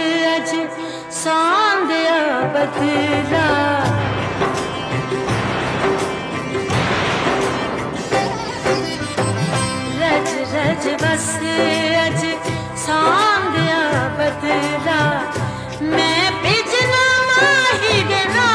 अज सांदिया बदला रज रज बस अज सांदिया बदला मैं बिजना माही गिना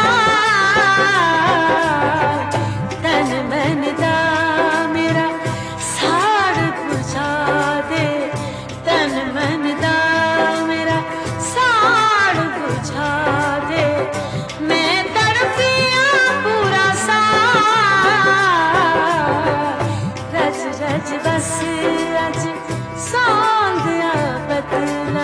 तन मन दा मेरा साड़ बुझा दे तन मन दा मेरा साड़ बुझा दे मैं तड़पिया पूरा सा रज रज बस अज सांदिया बदला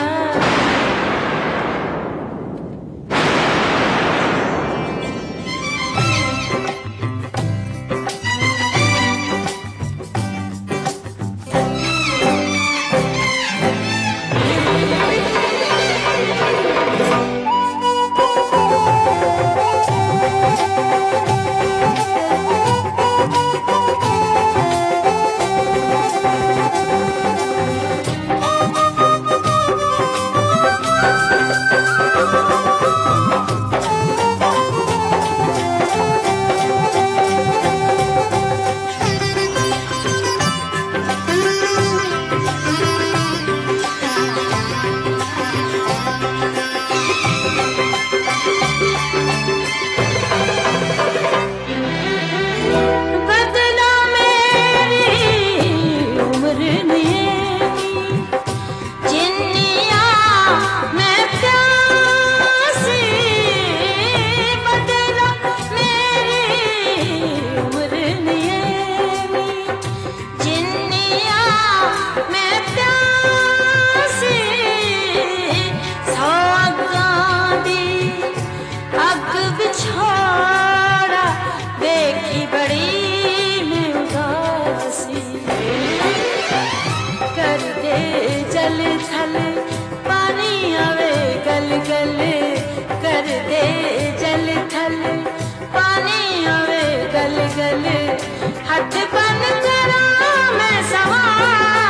जल थल पानी आवे गल गल कर दे जल थल पानी आवे गल गल हाथ बन करा मैं सवार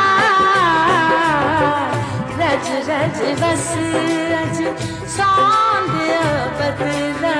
रज रज बस अज सांदिया बदला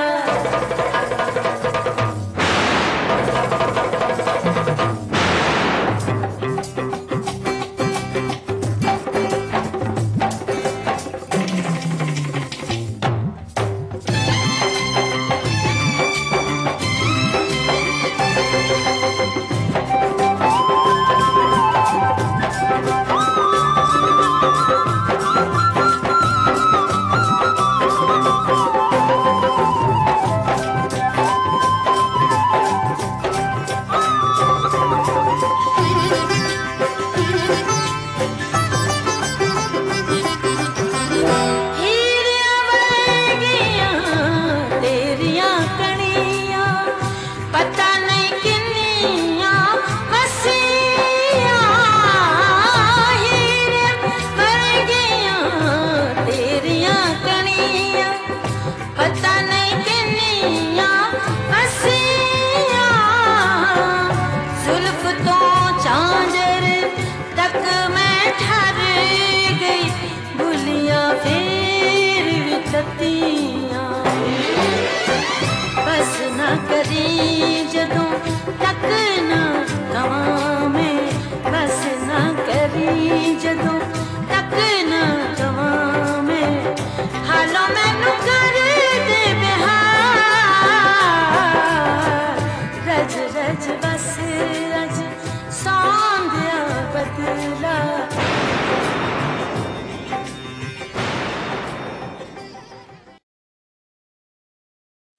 तक मैं ठहर गई भूलिया फिर भी तती